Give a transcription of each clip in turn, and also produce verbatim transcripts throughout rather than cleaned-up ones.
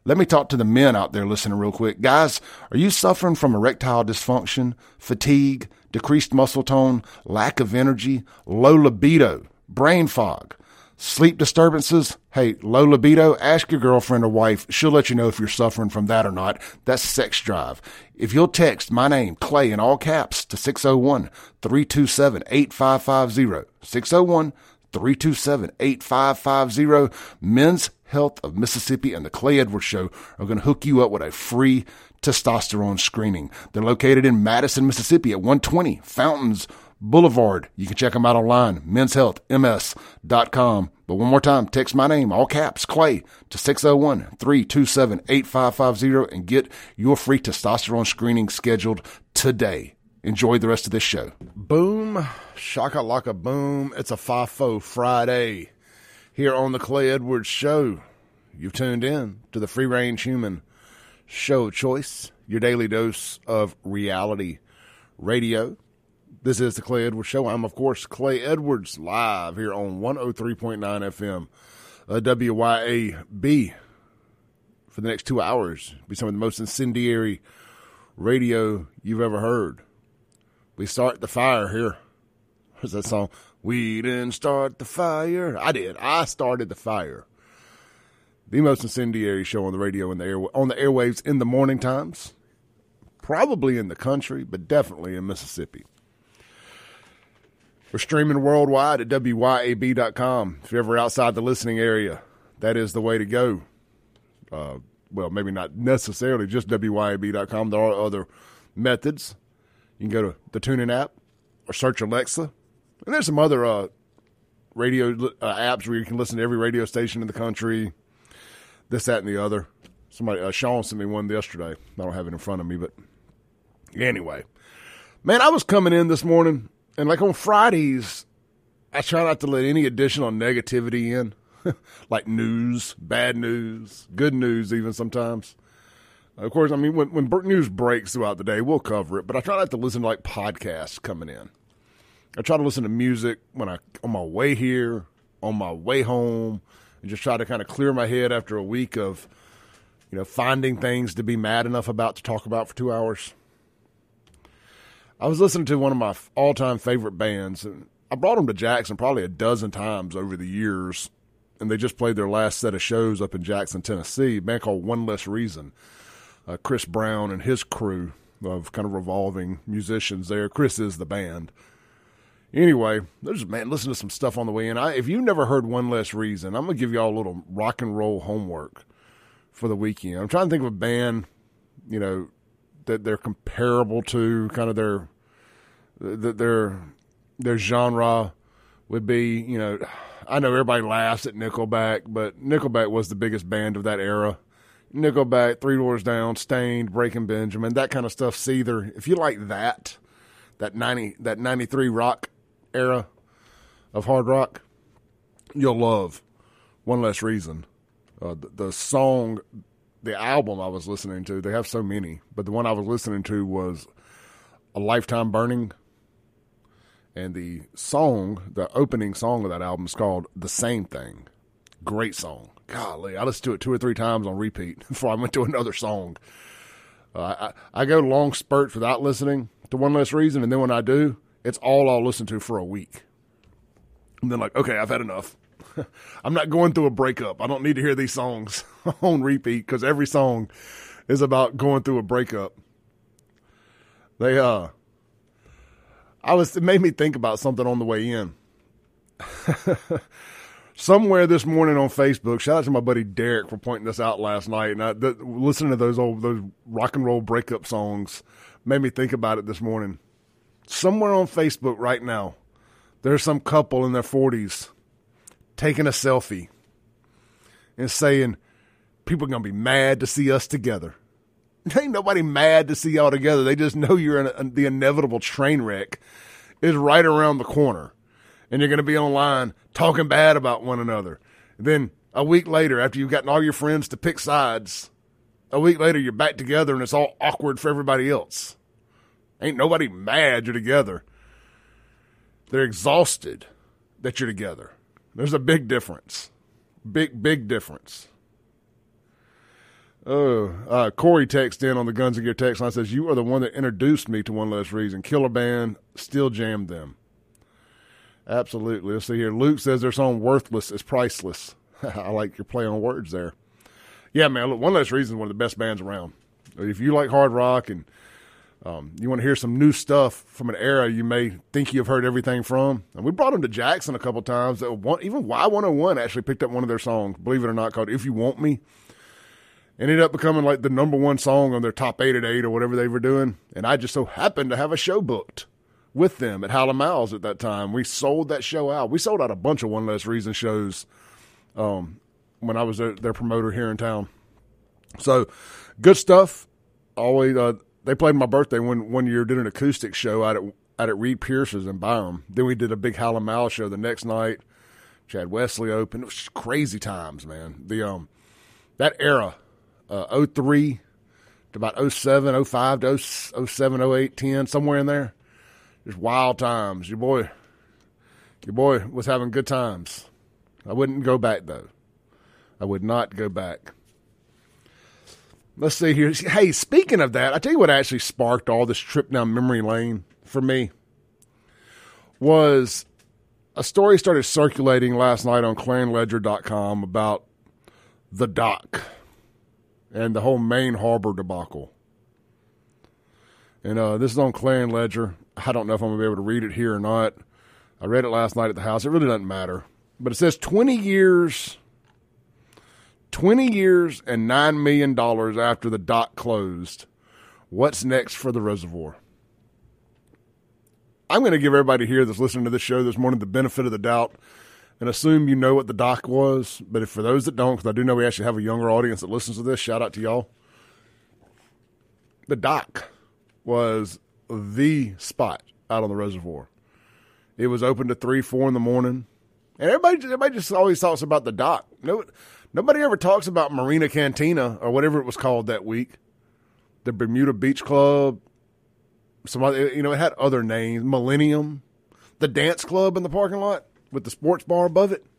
Let me talk to the men out there listening real quick. Guys, are you suffering from erectile dysfunction, fatigue, decreased muscle tone, lack of energy, low libido, brain fog, sleep disturbances? Hey, low libido, ask your girlfriend or wife. She'll let you know if you're suffering from that or not. That's sex drive. If you'll text my name, Clay, in all caps to six oh one, three two seven, eight five five zero, six oh one, three two seven, eight five five zero, Men's Health of Mississippi and the Clay Edwards Show are going to hook you up with a free testosterone screening. They're located in Madison, Mississippi at one twenty Fountains Boulevard. You can check them out online, mens health m s dot com. But one more time, text my name, all caps, Clay, to six oh one, three two seven, eight five five zero and get your free testosterone screening scheduled today. Enjoy the rest of this show. Boom, shaka-laka boom. It's a FIFO Friday here on the Clay Edwards Show. You've tuned in to the Free Range Human Show Choice, your daily dose of reality radio. This is the Clay Edwards Show. I'm, of course, Clay Edwards, live here on one oh three point nine F M, uh, W Y A B. For the next two hours, be some of the most incendiary radio you've ever heard. We start the fire here. What's that song? We didn't start the fire. I did. I started the fire. The most incendiary show on the radio and the air, on the airwaves in the morning times. Probably in the country, but definitely in Mississippi. We're streaming worldwide at W Y A B dot com. If you're ever outside the listening area, that is the way to go. Uh, well, maybe not necessarily just W Y A B dot com. There are other methods. You can go to the TuneIn app or search Alexa. And there's some other uh, radio uh, apps where you can listen to every radio station in the country, this, that, and the other. Somebody, uh, Sean sent me one yesterday. I don't have it in front of me, but anyway. Man, I was coming in this morning, and like on Fridays, I try not to let any additional negativity in, like news, bad news, good news even sometimes. Of course, I mean, when, when news breaks throughout the day, we'll cover it, but I try not to listen to, like, podcasts coming in. I try to listen to music when I on my way here, on my way home, and just try to kind of clear my head after a week of, you know, finding things to be mad enough about to talk about for two hours. I was listening to one of my all-time favorite bands, and I brought them to Jackson probably a dozen times over the years, and they just played their last set of shows up in Jackson, Tennessee, a band called One Less Reason. Uh, Chris Brown and his crew of kind of revolving musicians there. Chris is the band. Anyway, there's man, listen to some stuff on the way in. I, if you've never heard One Less Reason, I'm going to give you all a little rock and roll homework for the weekend. I'm trying to think of a band, you know, that they're comparable to, kind of their their their genre would be, you know, I know everybody laughs at Nickelback, but Nickelback was the biggest band of that era. Nickelback, Three Doors Down, Stained, Breaking Benjamin, that kind of stuff. Seether. If you like that, that ninety, that ninety-three rock era of hard rock, you'll love One Less Reason. Uh, the, the song, the album I was listening to, they have so many, but the one I was listening to was A Lifetime Burning. And the song, the opening song of that album is called The Same Thing. Great song. Golly, I listened to it two or three times on repeat before I went to another song. Uh, I, I go long spurts without listening to One Less Reason, and then when I do, it's all I'll listen to for a week. And then like, okay, I've had enough. I'm not going through a breakup. I don't need to hear these songs on repeat because every song is about going through a breakup. They, uh, I was, it made me think about something on the way in. Somewhere this morning on Facebook, shout out to my buddy Derek for pointing this out last night. And I, th- listening to those old those rock and roll breakup songs made me think about it this morning. Somewhere on Facebook right now, there's some couple in their forties taking a selfie and saying, people are going to be mad to see us together. Ain't nobody mad to see y'all together. They just know you're in a, the inevitable train wreck is right around the corner. And you're going to be online talking bad about one another. And then a week later, after you've gotten all your friends to pick sides, a week later you're back together and it's all awkward for everybody else. Ain't nobody mad you're together. They're exhausted that you're together. There's a big difference. Big, big difference. Oh, uh, Corey texts in on the Guns and Gear text line, says, you are the one that introduced me to One Less Reason. Killer band, still jammed them. Absolutely. Let's see here. Luke says their song Worthless is priceless. I like your play on words there. Yeah, man, look, One Less Reason is one of the best bands around. If you like hard rock and um, you want to hear some new stuff from an era you may think you've heard everything from, and we brought them to Jackson a couple times. Even Y one oh one actually picked up one of their songs, believe it or not, called If You Want Me. Ended up becoming like the number one song on their top eight at eight or whatever they were doing. And I just so happened to have a show booked with them at Howlin' Miles at that time. We sold that show out. We sold out a bunch of One Less Reason shows um, when I was their, their promoter here in town. So good stuff. Always, uh, they played my birthday one, one year, did an acoustic show out at, out at Reed Pierce's in Byram. Then we did a big Howlin' Miles show the next night. Chad Wesley opened. It was just crazy times, man. The um, that era. Uh, oh three to about oh seven, oh five to oh seven, oh eight, ten, somewhere in there. Just wild times. Your boy, your boy was having good times. I wouldn't go back, though. I would not go back. Let's see here. Hey, speaking of that, I tell you what actually sparked all this trip down memory lane for me was a story started circulating last night on Clarion Ledger dot com about the dock and the whole Main Harbor debacle. And uh, this is on Clarion Ledger. I don't know if I'm going to be able to read it here or not. I read it last night at the house. It really doesn't matter. But it says twenty years, twenty years and nine million dollars after the dock closed. What's next for the reservoir? I'm going to give everybody here that's listening to this show this morning the benefit of the doubt and assume you know what the dock was. But if for those that don't, because I do know we actually have a younger audience that listens to this, shout out to y'all. The dock was the spot out on the reservoir. It was open to three, four in the morning. And everybody, everybody just always talks about the dock. No, nobody ever talks about Marina Cantina or whatever it was called that week. The Bermuda Beach Club. Some other, you know, it had other names. Millennium. The dance club in the parking lot with the sports bar above it.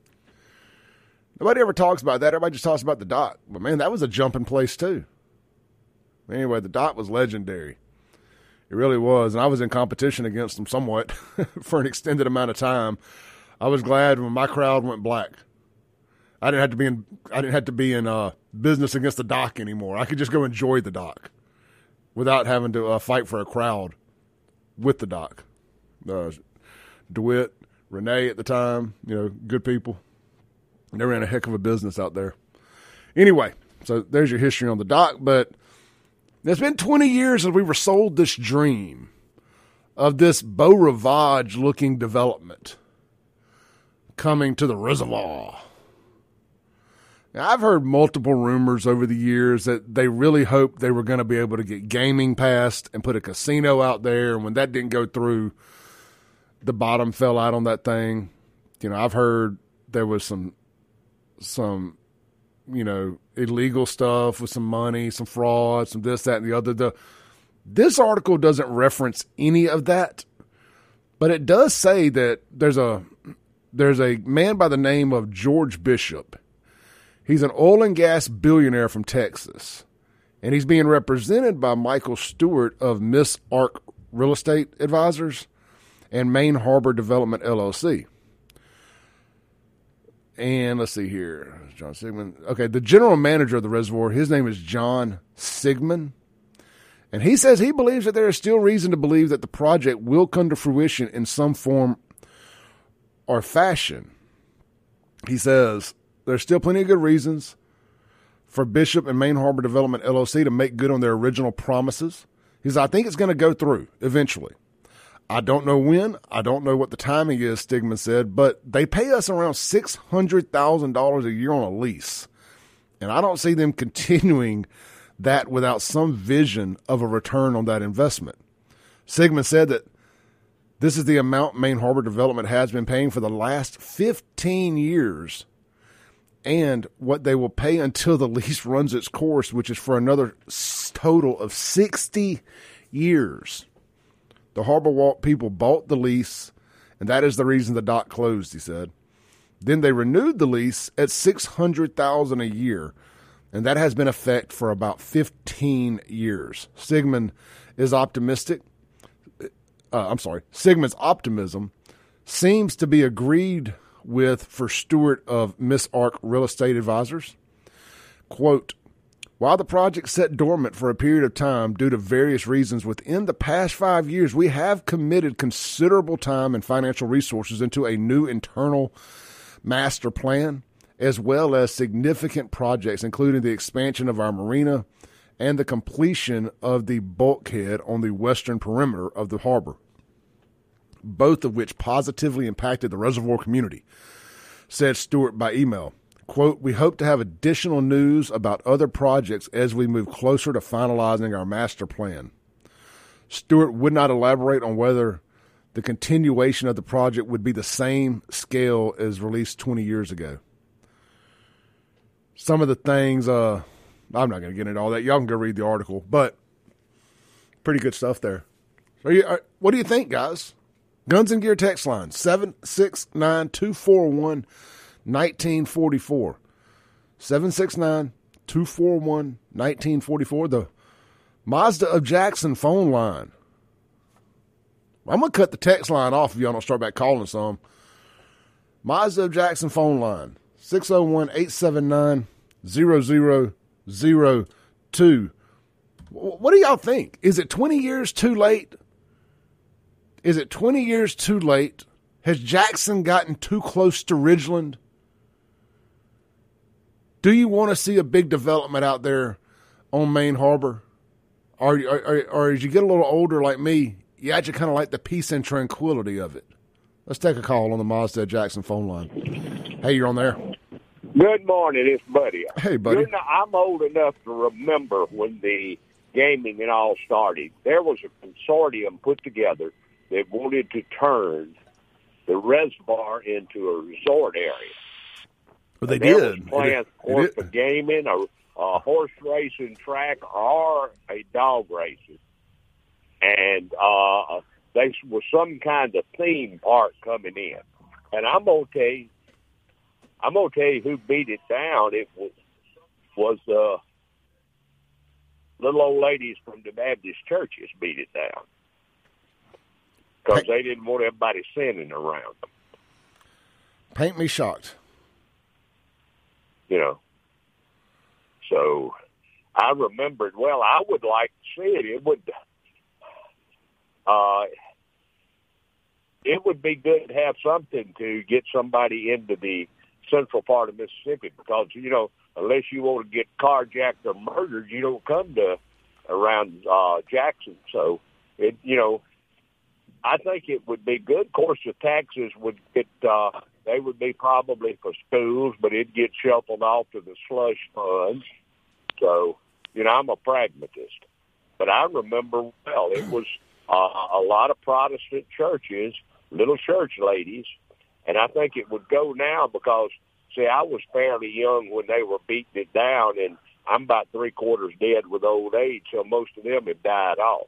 Nobody ever talks about that. Everybody just talks about the dock. But, man, that was a jumping place, too. Anyway, the dock was legendary. It really was. And I was in competition against them somewhat for an extended amount of time. I was glad when my crowd went black. I didn't have to be in I didn't have to be in uh, business against the dock anymore. I could just go enjoy the dock without having to uh, fight for a crowd with the dock. Uh, DeWitt, Renee at the time, you know, good people. They ran a heck of a business out there. Anyway, so there's your history on the dock. But it's been twenty years since we were sold this dream of this Beau Rivage-looking development coming to the reservoir. Now, I've heard multiple rumors over the years that they really hoped they were going to be able to get gaming passed and put a casino out there. And when that didn't go through, the bottom fell out on that thing. You know, I've heard there was some, some, you know, illegal stuff with some money, some fraud, some this, that, and the other. The, this article doesn't reference any of that, but it does say that there's a, there's a man by the name of George Bishop. He's an oil and gas billionaire from Texas, and he's being represented by Michael Stewart of Miss Arc Real Estate Advisors and Main Harbor Development, L L C. And let's see here. John Sigmund. Okay, the general manager of the reservoir, his name is John Sigmund, and he says he believes that there is still reason to believe that the project will come to fruition in some form or fashion. He says there's still plenty of good reasons for Bishop and Main Harbor Development, L L C, to make good on their original promises. He says, I think it's going to go through eventually. I don't know when. I don't know what the timing is, Stigman said, but they pay us around six hundred thousand dollars a year on a lease. And I don't see them continuing that without some vision of a return on that investment. Sigmund said that this is the amount Main Harbor Development has been paying for the last fifteen years and what they will pay until the lease runs its course, which is for another total of sixty years. The Harbor Walk people bought the lease, and that is the reason the dock closed, he said. Then they renewed the lease at six hundred thousand dollars a year. and that has been in effect for about fifteen years. Sigmund is optimistic. Uh, I'm sorry. Sigmund's optimism seems to be agreed with for Stewart of Miss Ark Real Estate Advisors. Quote, while the project sat dormant for a period of time due to various reasons, within the past five years, we have committed considerable time and financial resources into a new internal master plan, as well as significant projects, including the expansion of our marina and the completion of the bulkhead on the western perimeter of the harbor, both of which positively impacted the reservoir community, said Stewart by email. Quote, we hope to have additional news about other projects as we move closer to finalizing our master plan. Stewart would not elaborate on whether the continuation of the project would be the same scale as released twenty years ago. Some of the things, uh, I'm not going to get into all that. Y'all can go read the article, but pretty good stuff there. Are you, are, what do you think, guys? Guns and Gear text line, seven six nine, two four one, one nine four four. seven six nine, two four one, one nine four four. The Mazda of Jackson phone line. I'm going to cut the text line off if y'all don't start back calling some. Mazda of Jackson phone line, six oh one, eight seven nine, zero zero zero two. What do y'all think? Is it twenty years too late? Is it twenty years too late? Has Jackson gotten too close to Ridgeland? Do you want to see a big development out there on Main Harbor? Or, or, or as you get a little older like me, you actually kind of like the peace and tranquility of it? Let's take a call on the Mazda Jackson phone line. Hey, you're on there. Good morning, it's Buddy. Hey, buddy. You know, I'm old enough to remember when the gaming and all started. There was a consortium put together that wanted to turn the reservoir into a resort area. Well, they there did. Was plans for the gaming, a, a horse racing track, or a dog racing. And uh, there was some kind of theme park coming in. And I'm gonna tell you, I'm gonna tell you who beat it down. It was was uh, little old ladies from the Baptist churches beat it down because they didn't want everybody sinning around them. Paint me shocked. You know. So I remembered. Well, I would like to see it. It would. Uh, it would be good to have something to get somebody into the central part of Mississippi because, you know, unless you want to get carjacked or murdered, you don't come to around uh, Jackson. So, it you know, I think it would be good. Of course, the taxes would get, uh, they would be probably for schools, but it'd get shuffled off to the slush funds. So, you know, I'm a pragmatist. But I remember, well, it was uh, a lot of Protestant churches, little church ladies, and I think it would go now because, see, I was fairly young when they were beating it down, and I'm about three-quarters dead with old age, so most of them have died off.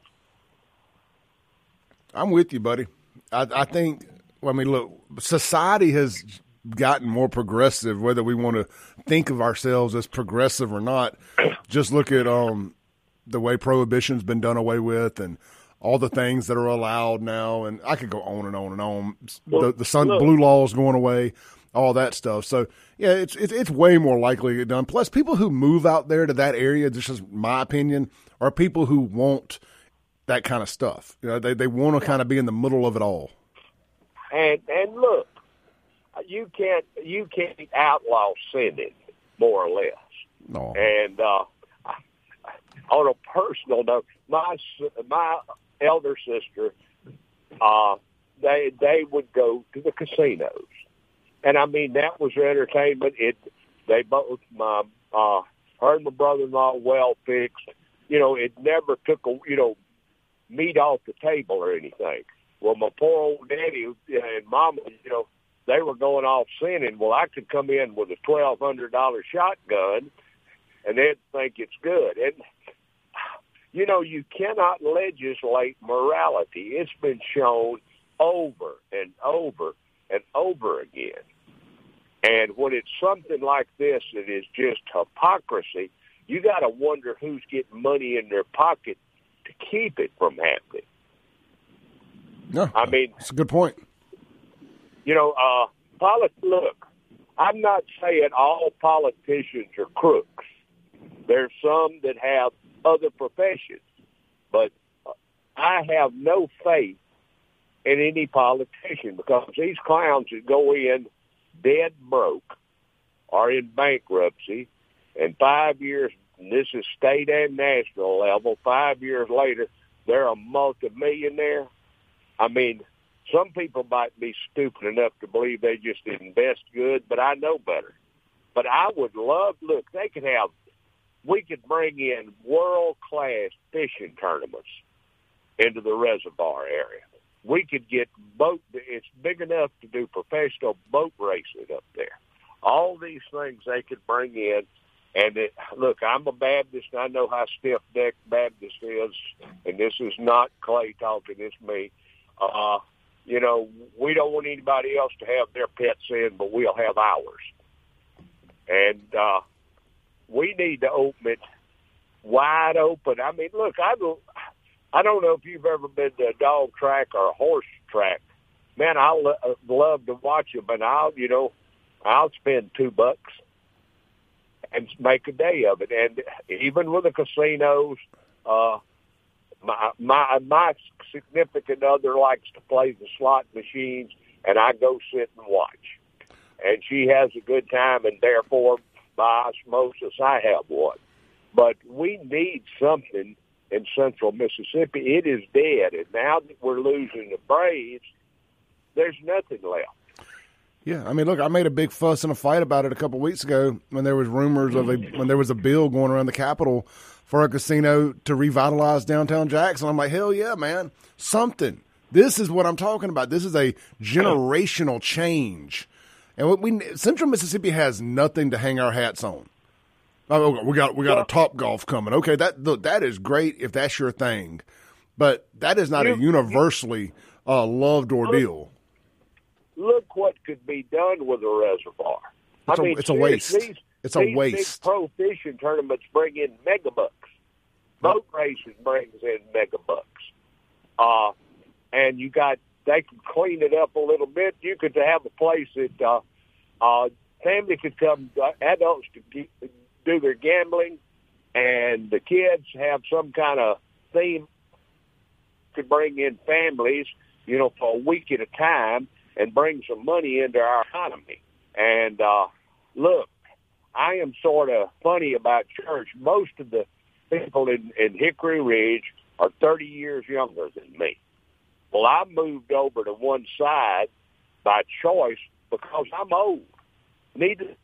I'm with you, buddy. I, I think, well, I mean, look, society has gotten more progressive, whether we want to think of ourselves as progressive or not. Just look at um, the way prohibition's been done away with and all the things that are allowed now, and I could go on and on and on. The, the sun, blue laws going away, all that stuff. So, yeah, it's, it's it's way more likely to get done. Plus, people who move out there to that area, this is my opinion, are people who want that kind of stuff. You know, they they want to kind of be in the middle of it all. And and look, you can't you can't outlaw sinning, more or less. No. And uh, on a personal note, my my elder sister, uh, they they would go to the casinos, and I mean that was their entertainment. It they both my uh, her and my brother-in-law well fixed. You know, it never took a you know meat off the table or anything. Well, my poor old daddy and mama, you know, they were going off sinning. Well, I could come in with a twelve hundred dollar shotgun, and they'd think it's good. And you know, you cannot legislate morality. It's been shown over and over and over again. And when it's something like this that is just hypocrisy, you got to wonder who's getting money in their pocket to keep it from happening. No, I mean, that's a good point. You know, uh, polit- look, I'm not saying all politicians are crooks. There's some that have other professions, but I have no faith in any politician because these clowns that go in dead broke or in bankruptcy, and five years, and this is state and national level, five years later, they're a multimillionaire. I mean, some people might be stupid enough to believe they just invest good, but I know better. But I would love, look, they could have, we could bring in world-class fishing tournaments into the reservoir area. We could get boat, it's big enough to do professional boat racing up there. All these things they could bring in. And it, look, I'm a Baptist, and I know how stiff-necked Baptist is, and this is not Clay talking, it's me. Uh, you know, we don't want anybody else to have their pets in, but we'll have ours. And uh, we need to open it wide open. I mean, look, I don't, I don't know if you've ever been to a dog track or a horse track. Man, I lo- love to watch them, and I'll, you know, I'll spend two bucks and make a day of it. And even with the casinos, uh, my my my significant other likes to play the slot machines, and I go sit and watch. And she has a good time, and therefore, by osmosis, I have one. But we need something in central Mississippi. It is dead, and now that we're losing the Braves, there's nothing left. Yeah, I mean, look, I made a big fuss and a fight about it a couple of weeks ago when there was rumors of a when there was a bill going around the Capitol for a casino to revitalize downtown Jackson. I'm like, hell yeah, man, something. This is what I'm talking about. This is a generational change, and what we Central Mississippi has nothing to hang our hats on. Oh, we got we got a Top Golf coming. Okay, that look, that is great if that's your thing, but that is not a universally uh, loved ordeal. Look what could be done with a reservoir. It's I a, mean, it's a waste. These, it's a these waste. Big pro fishing tournaments bring in mega bucks. Boat racing brings in mega bucks. Uh, and you got, they can clean it up a little bit. You could have a place that uh, uh, family could come, uh, adults to get, do their gambling, and the kids have some kind of theme. Could bring in families, you know, for a week at a time, and bring some money into our economy. And uh, look, I am sort of funny about church. Most of the people in, in Hickory Ridge are thirty years younger than me. Well, I moved over to one side by choice because I'm old. Needed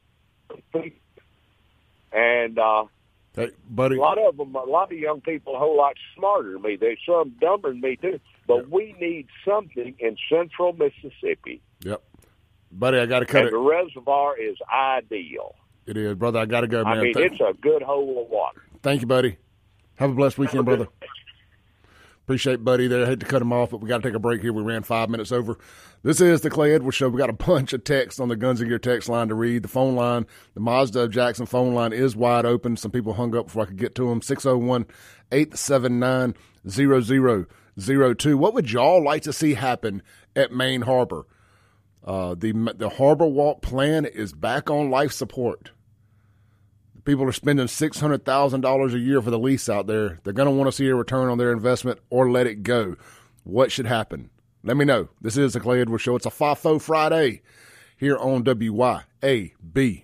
and uh, hey, buddy, a lot of them, a lot of young people, a whole lot smarter than me. There's some dumber than me too. But yep. We need something in central Mississippi. Yep. Buddy, I got to cut and it. The reservoir is ideal. It is, brother. I got to go, man. I mean, Th- it's a good hole of water. Thank you, buddy. Have a blessed weekend, brother. Appreciate Buddy there. I hate to cut him off, but we got to take a break here. We ran five minutes over. This is the Clay Edwards Show. We got a bunch of texts on the Guns and Gear text line to read. The phone line, the Mazda of Jackson phone line is wide open. Some people hung up before I could get to them. six oh one, eight seven nine, zero zero zero two. What would y'all like to see happen at Main Harbor? Uh, the the Harbor Walk plan is back on life support. People are spending six hundred thousand dollars a year for the lease out there. They're going to want to see a return on their investment or let it go. What should happen? Let me know. This is the Clay Edwards Show. It's a FIFO Friday here on W Y A B.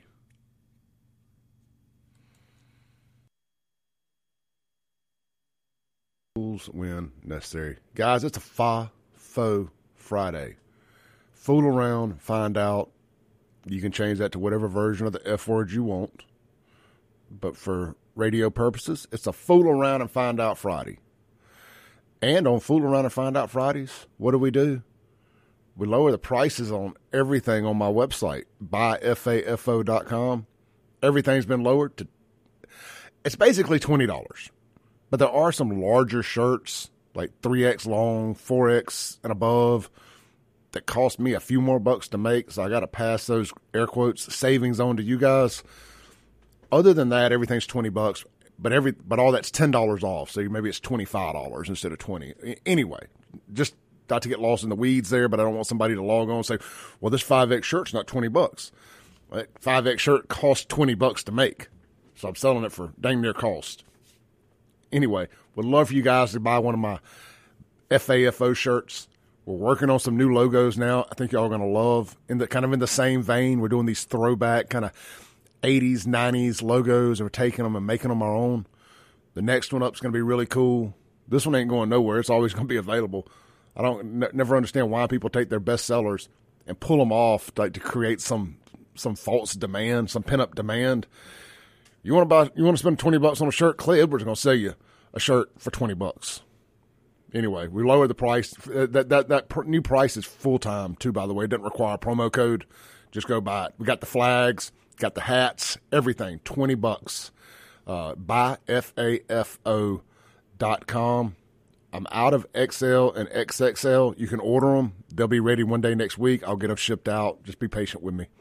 Rules when necessary. Guys, it's a FIFO Friday. Fool around, find out. You can change that to whatever version of the F word you want. But for radio purposes, it's a Fool Around and Find Out Friday. And on Fool Around and Find Out Fridays, what do we do? We lower the prices on everything on my website, buy fafo dot com. Everything's been lowered to, it's basically twenty dollars. But there are some larger shirts, like three X long, four X and above. that cost me a few more bucks to make, so I got to pass those air quotes savings on to you guys. Other than that, everything's twenty bucks, but every but all that's ten dollars off. So maybe it's twenty-five dollars instead of twenty. Anyway, just not to get lost in the weeds there, but I don't want somebody to log on and say, well, this five X shirt's not twenty bucks. That five X shirt costs twenty bucks to make. So I'm selling it for dang near cost. Anyway, would love for you guys to buy one of my F A F O shirts. We're working on some new logos now. I think y'all are going to love. In the kind of in the same vein, we're doing these throwback kind of eighties, nineties logos, and we're taking them and making them our own. The next one up is going to be really cool. This one ain't going nowhere. It's always going to be available. I don't n- never understand why people take their best sellers and pull them off like to create some some false demand, some pent up demand. You want to buy? You want to spend twenty bucks on a shirt? Clay Edwards is going to sell you a shirt for twenty bucks. Anyway, we lowered the price. That that that pr- new price is full time too. By the way, it doesn't require a promo code. Just go buy it. We got the flags, got the hats, everything. Twenty bucks. Uh, buy F A F O dot com. I'm out of X L and X X L. You can order them. They'll be ready one day next week. I'll get them shipped out. Just be patient with me.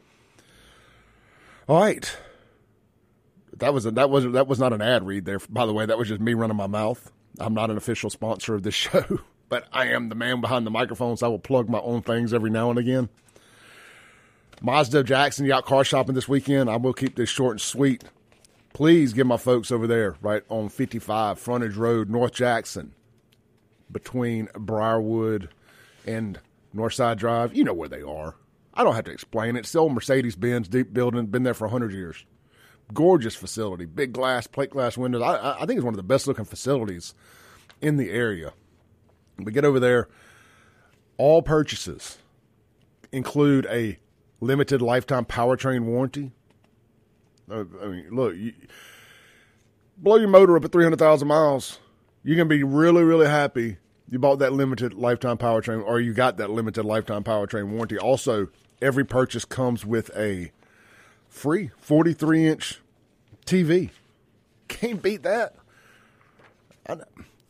All right. That was a, that was that was not an ad read there. By the way, that was just me running my mouth. I'm not an official sponsor of this show, but I am the man behind the microphone, so I will plug my own things every now and again. Mazda of Jackson, you out car shopping this weekend? I will keep this short and sweet. Please give my folks over there, right on fifty-five Frontage Road, North Jackson, between Briarwood and Northside Drive. You know where they are. I don't have to explain it. It's the old Mercedes-Benz deep building, been there for one hundred years. Gorgeous facility, big glass, plate glass windows. I, I think it's one of the best looking facilities in the area. We get over there. All purchases include a limited lifetime powertrain warranty. I mean, look, you blow your motor up at three hundred thousand miles. You're going to be really, really happy you bought that limited lifetime powertrain, or you got that limited lifetime powertrain warranty. Also, every purchase comes with a free forty-three inch T V. Can't beat that. I,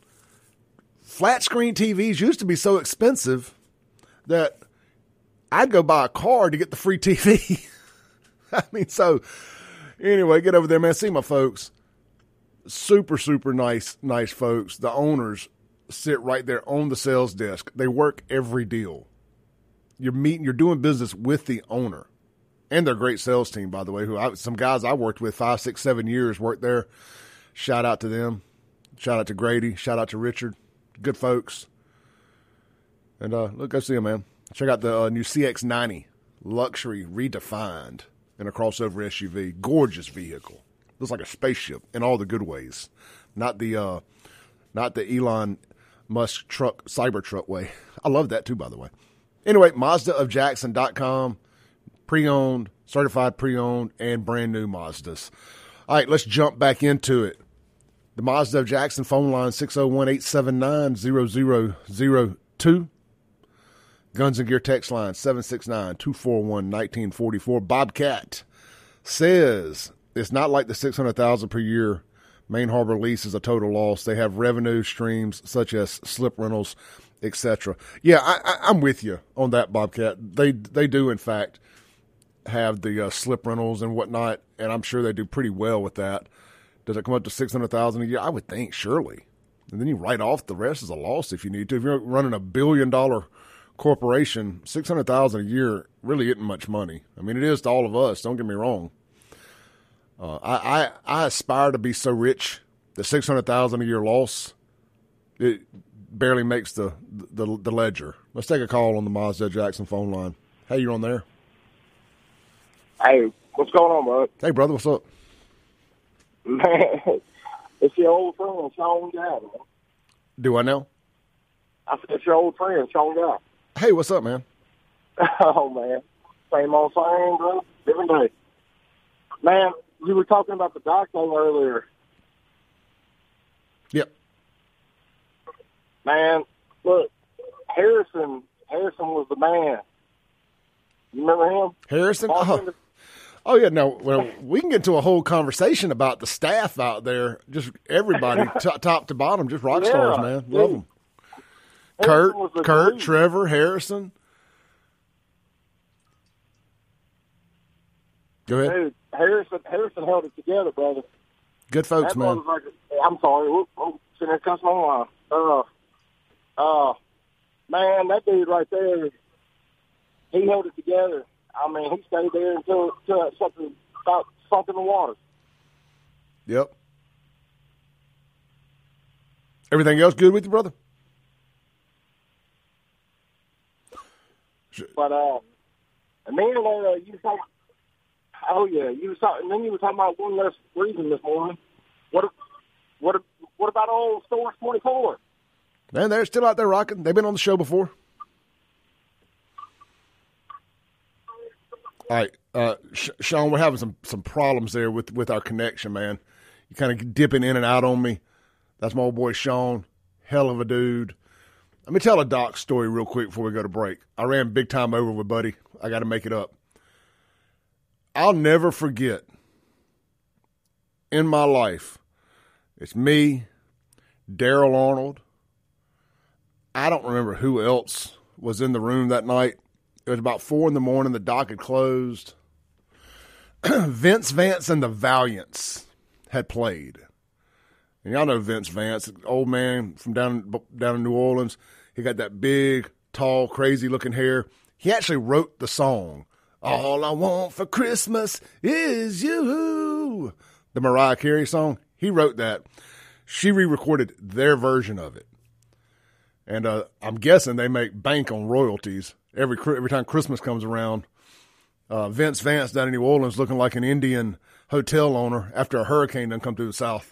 flat screen T Vs used to be so expensive that I'd go buy a car to get the free T V. I mean, so anyway, get over there, man. See my folks. Super, super nice, nice folks. The owners sit right there on the sales desk. They work every deal. You're meeting, you're doing business with the owner. And their great sales team, by the way, who I, some guys I worked with five, six, seven years worked there. Shout out to them. Shout out to Grady. Shout out to Richard. Good folks. And uh, look, go see them, man. Check out the uh, new C X ninety Luxury Redefined in a crossover S U V. Gorgeous vehicle. Looks like a spaceship in all the good ways. Not the uh, not the Elon Musk truck, Cybertruck way. I love that too, by the way. Anyway, Mazda of Jackson dot com. Pre-owned, certified pre-owned, and brand new Mazdas. All right, let's jump back into it. The Mazda of Jackson phone line, six oh one, eight seven nine, zero zero zero two. Guns and Gear text line, seven six nine, two four one, one nine four four. Bobcat says it's not like the six hundred thousand dollars per year Main Harbor lease is a total loss. They have revenue streams such as slip rentals, et cetera. Yeah, I, I, I'm with you on that, Bobcat. They they do, in fact, have the uh, slip rentals and whatnot, and I'm sure they do pretty well with that. Does it come up to six hundred thousand dollars a year? I would think, surely. And then you write off the rest as a loss if you need to. If you're running a billion-dollar corporation, six hundred thousand dollars a year really isn't much money. I mean, it is to all of us, don't get me wrong. Uh, I, I I aspire to be so rich that six hundred thousand dollars a year loss, it barely makes the, the, the ledger. Let's take a call on the Mazda Jackson phone line. Hey, you're on there. Hey, what's going on, bud? Hey, brother, what's up? Man, it's your old friend, Sean Guy, man. Do I know? I said it's your old friend, Sean Guy. Hey, what's up, man? Oh, man. Same old same, bro. Different day. Man, you were talking about the dock thing earlier. Yep. Man, look, Harrison, Harrison was the man. You remember him? Harrison? Oh. oh, yeah. No, well, we can get into a whole conversation about the staff out there. Just everybody, t- top to bottom, just rock yeah, stars, man. Love them. Kurt, Kurt, dude. Trevor, Harrison. Go ahead. Dude, Harrison Harrison held it together, brother. Good folks, that man. Like, I'm sorry. Whoop, whoop, sitting there cussing on line. Uh, uh, man, that dude right there, he held it together. I mean, he stayed there until, until something about sunk in the water. Yep. Everything else good with you, brother? But uh, and then uh, you were talking. Oh yeah, you was talking. Then you were talking about one less reason this morning. What? What? What about old Source twenty-four? Man, they're still out there rocking. They've been on the show before. All right, uh, Sean, we're having some, some problems there with, with our connection, man. You kind of dipping in and out on me. That's my old boy Sean. Hell of a dude. Let me tell a Doc story real quick before we go to break. I ran big time over with Buddy. I got to make it up. I'll never forget in my life, it's me, Daryl Arnold. I don't remember who else was in the room that night. It was about four in the morning. The dock had closed. Vince Vance and the Valiants had played. And y'all know Vince Vance, old man from down, down in New Orleans. He got that big, tall, crazy-looking hair. He actually wrote the song, All I Want for Christmas Is You, the Mariah Carey song. He wrote that. She re-recorded their version of it. And uh, I'm guessing they make bank on royalties. Every every time Christmas comes around, uh, Vince Vance down in New Orleans looking like an Indian hotel owner after a hurricane done come through the South.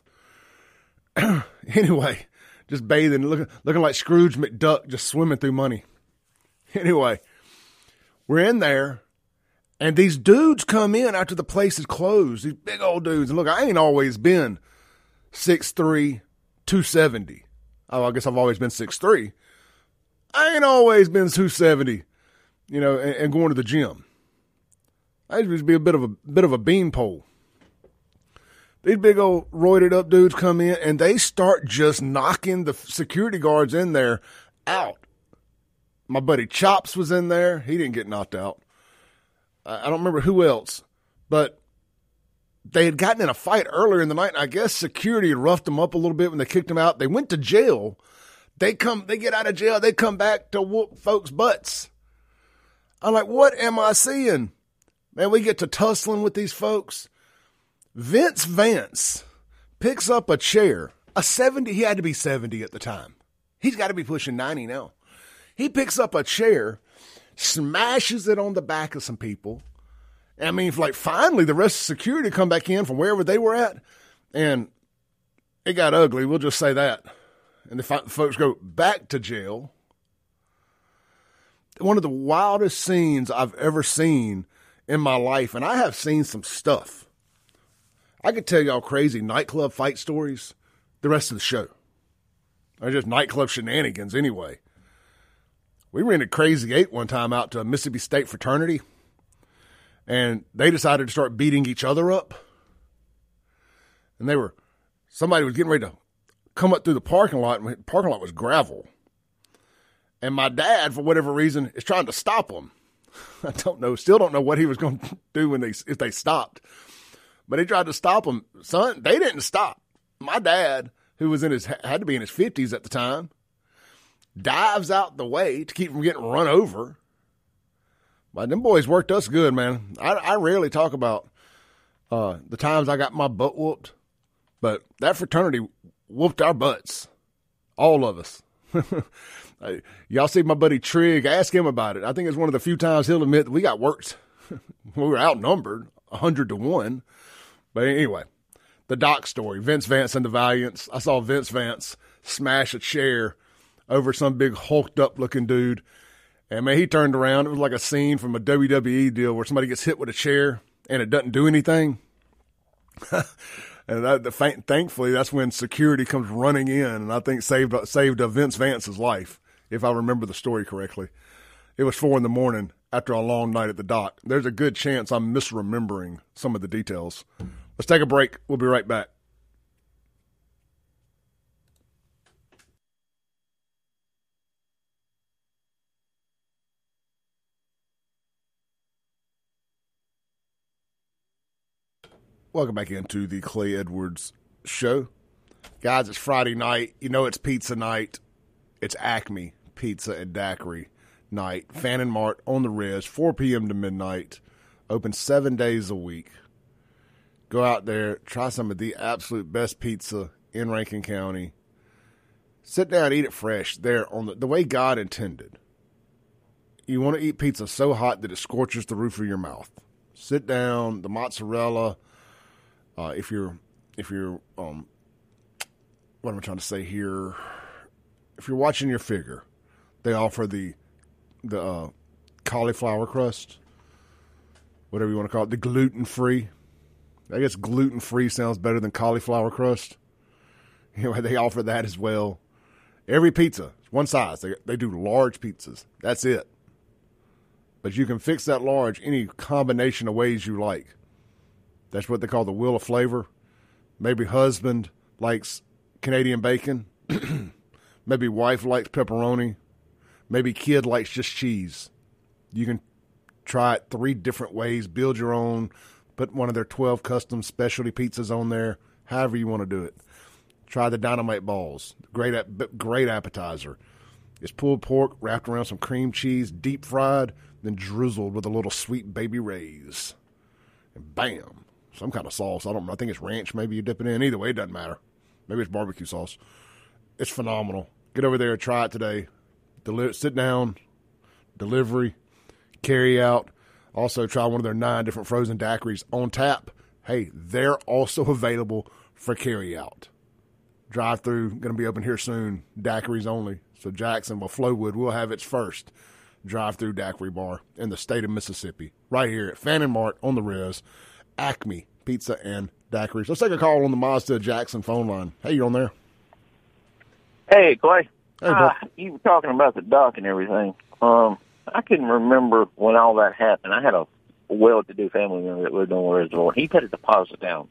Anyway, just bathing, looking looking like Scrooge McDuck, just swimming through money. Anyway, we're in there, and these dudes come in after the place is closed. These big old dudes. And look, I ain't always been six three, two seventy. Oh, I guess I've always been six three. I ain't always been two seventy, you know, and, and going to the gym. I used to be a bit of a bit of a beanpole. These big old roided up dudes come in and they start just knocking the security guards in there out. My buddy Chops was in there. He didn't get knocked out. I don't remember who else, but they had gotten in a fight earlier in the night. And I guess security had roughed them up a little bit when they kicked them out. They went to jail. They come, they get out of jail. They come back to whoop folks' butts. I'm like, what am I seeing? Man, we get to tussling with these folks. Vince Vance picks up a chair, a seventy. He had to be seventy at the time. He's got to be pushing ninety now. He picks up a chair, smashes it on the back of some people. I mean, like finally the rest of security come back in from wherever they were at, and it got ugly. We'll just say that. And the folks go back to jail. One of the wildest scenes I've ever seen in my life, and I have seen some stuff. I could tell y'all crazy nightclub fight stories the rest of the show. They're just nightclub shenanigans anyway. We rented Crazy Eight one time out to a Mississippi State fraternity, and they decided to start beating each other up. And they were, somebody was getting ready to come up through the parking lot, and the parking lot was gravel. And my dad, for whatever reason, is trying to stop them. I don't know, still don't know what he was going to do when they if they stopped. But he tried to stop them. Son, they didn't stop. My dad, who was in his had to be in his fifties at the time, dives out the way to keep from getting run over. But them boys worked us good, man. I, I rarely talk about uh, the times I got my butt whooped, but that fraternity whooped our butts, all of us. Y'all see my buddy Trigg, ask him about it. I think it's one of the few times he'll admit that we got worked. We were outnumbered, one hundred to one. But anyway, the Doc story, Vince Vance and the Valiants. I saw Vince Vance smash a chair over some big hulked up looking dude. And man, he turned around. It was like a scene from a W W E deal where somebody gets hit with a chair and it doesn't do anything. And that, the, thankfully, that's when security comes running in, and I think saved saved uh, Vince Vance's life, if I remember the story correctly. It was four in the morning after a long night at the dock. There's a good chance I'm misremembering some of the details. Let's take a break. We'll be right back. Welcome back into the Clay Edwards Show. Guys, it's Friday night. You know it's pizza night. It's Acme Pizza and Daiquiri night. Fannin Mart on the Res, four p.m. to midnight. Open seven days a week. Go out there, try some of the absolute best pizza in Rankin County. Sit down, eat it fresh there on the, the way God intended. You want to eat pizza so hot that it scorches the roof of your mouth. Sit down, the mozzarella. Uh, if you're, if you're, um, what am I trying to say here? If you're watching your figure, they offer the the uh, cauliflower crust, whatever you want to call it, the gluten-free. I guess gluten-free sounds better than cauliflower crust. Anyway, they offer that as well. Every pizza, one size. They they do large pizzas. That's it. But you can fix that large any combination of ways you like. That's what they call the wheel of flavor. Maybe husband likes Canadian bacon. Maybe wife likes pepperoni. Maybe kid likes just cheese. You can try it three different ways. Build your own. Put one of their twelve custom specialty pizzas on there. However you want to do it. Try the dynamite balls. Great, great appetizer. It's pulled pork wrapped around some cream cheese, deep fried, then drizzled with a little sweet baby rays. And bam, some kind of sauce. I don't know. I think it's ranch. Maybe you dip it in. Either way, it doesn't matter. Maybe it's barbecue sauce. It's phenomenal. Get over there and try it today. Deli- sit down, delivery, carry out. Also, try one of their nine different frozen daiquiris on tap. Hey, they're also available for carry out. Drive-through, going to be open here soon. Daiquiris only. So Jacksonville, Flowwood will have its first drive-through daiquiri bar in the state of Mississippi. Right here at Fannin Mart on the Res. Acme Pizza and Daiquiris. Let's take a call on the Mazda Jackson phone line. Hey, you're on there. Hey, Clay. Hey, uh, you were talking about the dock and everything. Um, I can remember when all that happened. I had a well-to-do family member that lived on the reservoir. He put a deposit down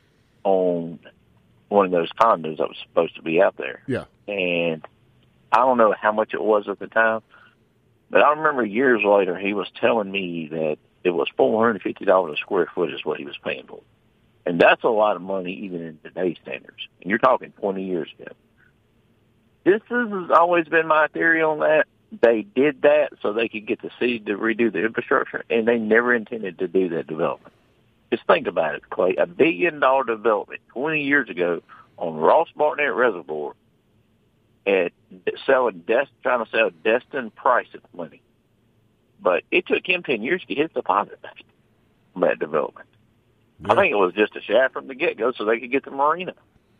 on one of those condos that was supposed to be out there. Yeah. And I don't know how much it was at the time, but I remember years later he was telling me that it was four hundred fifty dollars a square foot is what he was paying for. And that's a lot of money even in today's standards. And you're talking twenty years ago. This has always been my theory on that. They did that so they could get the city to redo the infrastructure, and they never intended to do that development. Just think about it, Clay. A billion-dollar development twenty years ago on Ross Barnett Reservoir at selling, Des- trying to sell destined price of money. But it took him ten years to get his deposit back from that development. Yeah. I think it was just a shaft from the get-go so they could get the marina.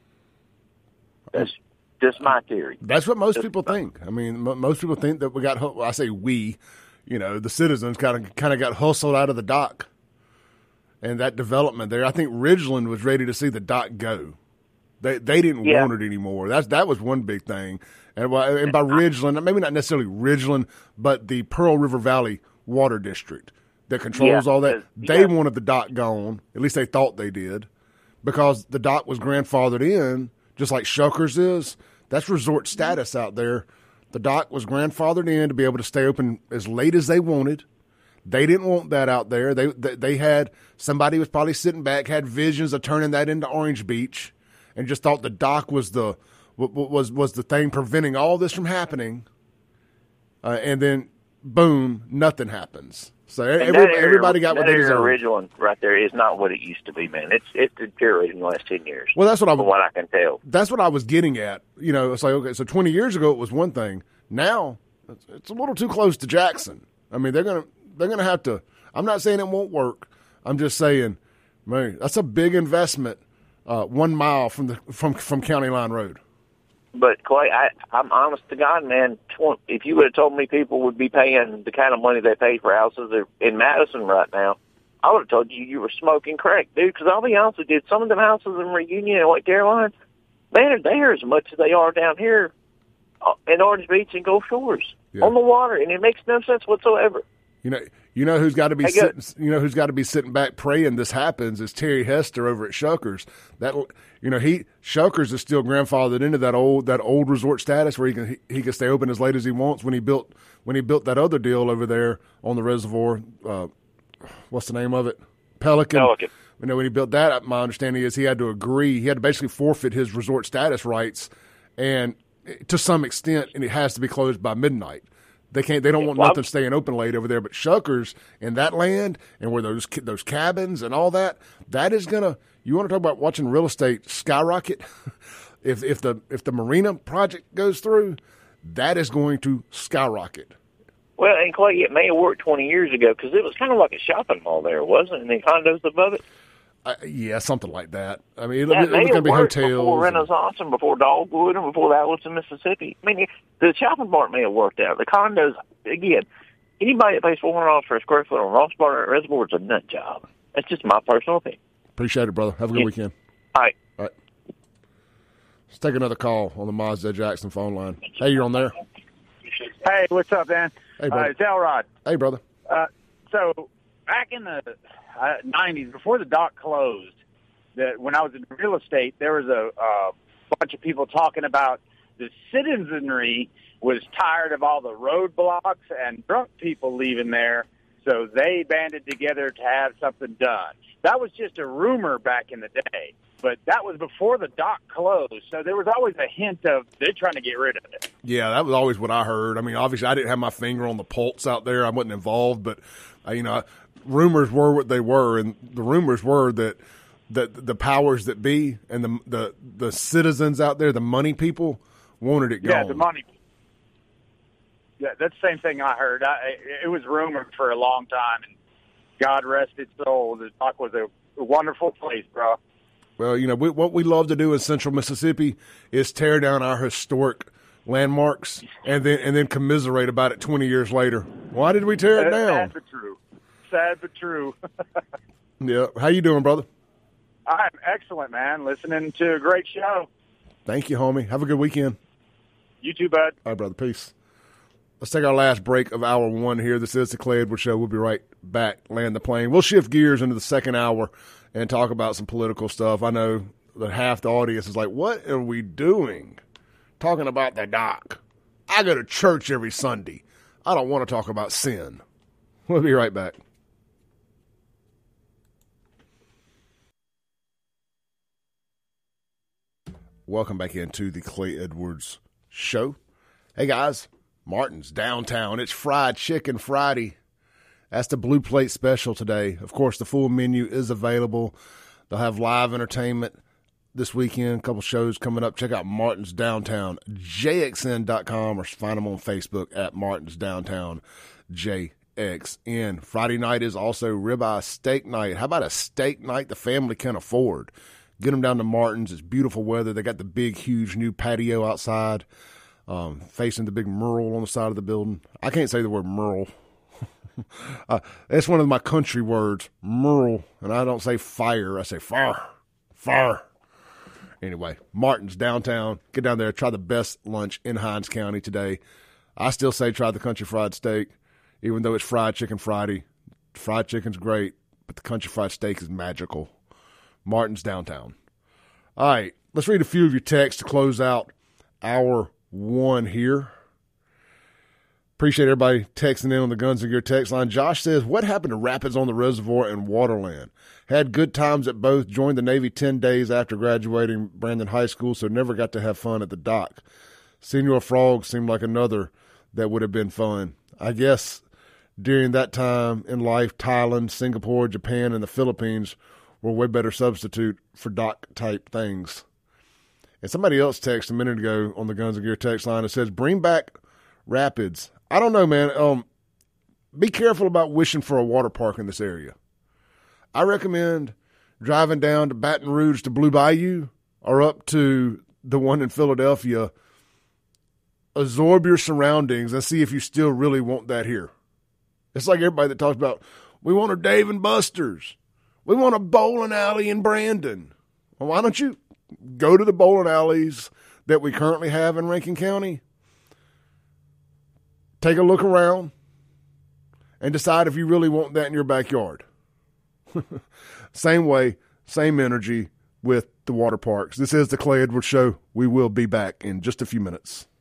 That's just my theory. That's what most people think. I mean, m- most people think that we got, well, I say we, you know, the citizens kind of kind of got hustled out of the dock and that development there. I think Ridgeland was ready to see the dock go. They they didn't yeah. want it anymore. That's that was one big thing. And, and by Ridgeland, maybe not necessarily Ridgeland, but the Pearl River Valley Water District that controls yeah. all that. They yeah. wanted the dock gone. At least they thought they did, because the dock was grandfathered in. Just like Shuckers is, that's resort status out there. The dock was grandfathered in to be able to stay open as late as they wanted. They didn't want that out there. They they, they had somebody was probably sitting back, had visions of turning that into Orange Beach, and just thought the dock was the was was the thing preventing all this from happening. Uh, and then, boom, nothing happens. So every, area, everybody got what they deserved. The original right there is not what it used to be, man. It's it's deteriorated in the last ten years. Well, that's what I from what I can tell. That's what I was getting at. You know, it's like, okay, so twenty years ago it was one thing. Now it's, it's a little too close to Jackson. I mean, they're gonna they're gonna have to. I'm not saying it won't work. I'm just saying, man, that's a big investment. Uh, one mile from the from from County Line Road. But, Clay, I, I'm honest to God, man, tw- if you would have told me people would be paying the kind of money they pay for houses in Madison right now, I would have told you you were smoking crack, dude, because I'll be honest with you, some of them houses in Reunion and Lake Caroline, man, they're as much as they are down here in Orange Beach and Gulf Shores yeah. on the water, and it makes no sense whatsoever. You know, you know who's got to be sitting, you know who's got to be sitting back praying this happens is Terry Hester over at Shuckers. That you know he Shuckers is still grandfathered into that old that old resort status where he can he, he can stay open as late as he wants. When he built when he built that other deal over there on the reservoir, uh, what's the name of it? Pelican. Pelican. You know, when he built that, my understanding is he had to agree. He had to basically forfeit his resort status rights, and to some extent, and it has to be closed by midnight. They can't. They don't want Well, nothing staying open late over there. But Shuckers and that land and where those those cabins and all that, that is gonna. You want to talk about watching real estate skyrocket? if if the if the marina project goes through, that is going to skyrocket. Well, and Clay, it may have worked twenty years ago because it was kind of like a shopping mall there, wasn't it? And the condos above it. Uh, yeah, something like that. I mean, it, That it may was going to have be worked hotels. before and- Renaissance and before Dogwood and before that was in Mississippi. I mean, the shopping part may have worked out. The condos, again, anybody that pays four hundred dollars for a square foot on Ross Bar Reservoir is a nut job. That's just my personal opinion. Appreciate it, brother. Have a good Yeah. weekend. All right. All right. Let's take another call on the Mazda Jackson phone line. Hey, you're on there. Hey, what's up, man? Hey, uh, brother. it's Elrod. Hey, brother. Uh, so back in the uh, nineties, before the dock closed, that when I was in real estate, there was a uh, bunch of people talking about the citizenry was tired of all the roadblocks and drunk people leaving there, so they banded together to have something done. That was just a rumor back in the day, but that was before the dock closed, so there was always a hint of they're trying to get rid of it. Yeah, that was always what I heard. I mean, obviously, I didn't have my finger on the pulse out there. I wasn't involved, but uh, you know, rumors were what they were, and the rumors were that that the powers that be and the the the citizens out there, the money people, wanted it gone. Yeah, the money. Yeah, that's the same thing I heard. I, it was rumored for a long time, and God rest its soul. The dock was a, a wonderful place, bro. Well, you know, we, what we love to do in Central Mississippi is tear down our historic landmarks and then and then commiserate about it twenty years later. Why did we tear it That's down? sad but true. Sad but true. Yeah. How you doing, brother? I'm excellent, man. Listening to a great show. Thank you, homie. Have a good weekend. You too, bud. All right, brother. Peace. Let's take our last break of hour one here. This is the Clay Edwards Show. We'll be right back, land the plane. We'll shift gears into the second hour and talk about some political stuff. I know that half the audience is like, what are we doing talking about the dock? I go to church every Sunday. I don't want to talk about sin. We'll be right back. Welcome back into the Clay Edwards Show. Hey, guys. Martin's downtown. It's Fried Chicken Friday. That's the Blue Plate special today. Of course, the full menu is available. They'll have live entertainment this weekend, a couple shows coming up. Check out Martin's Downtown, J X N dot com, or find them on Facebook at Martin's Downtown, J X N. Friday night is also ribeye steak night. How about a steak night the family can afford? Get them down to Martin's. It's beautiful weather. They got the big, huge new patio outside. Um, facing the big mural on the side of the building. I can't say the word mural. uh, that's one of my country words, mural. And I don't say fire. I say fire. Fire. Anyway, Martin's downtown. Get down there. Try the best lunch in Hinds County today. I still say try the country fried steak, even though it's Fried Chicken Friday. Fried chicken's great, but the country fried steak is magical. Martin's downtown. All right, let's read a few of your texts to close out our one here. Appreciate everybody texting in on the Guns and Gear text line. Josh says, what happened to Rapids on the Reservoir and Waterland? Had good times at both. Joined the Navy ten days after graduating Brandon High School, so never got to have fun at the dock. Senor Frog seemed like another that would have been fun. I guess during that time in life, Thailand, Singapore, Japan, and the Philippines were way better substitute for dock-type things. And somebody else texted a minute ago on the Guns and Gear text line that says, bring back Rapids. I don't know, man. Um, be careful about wishing for a water park in this area. I recommend driving down to Baton Rouge to Blue Bayou or up to the one in Philadelphia. Absorb your surroundings and see if you still really want that here. It's like everybody that talks about, we want a Dave and Buster's. We want a bowling alley in Brandon. Well, why don't you go to the bowling alleys that we currently have in Rankin County, take a look around, and decide if you really want that in your backyard. Same way, same energy with the water parks. This is the Clay Edwards Show. We will be back in just a few minutes.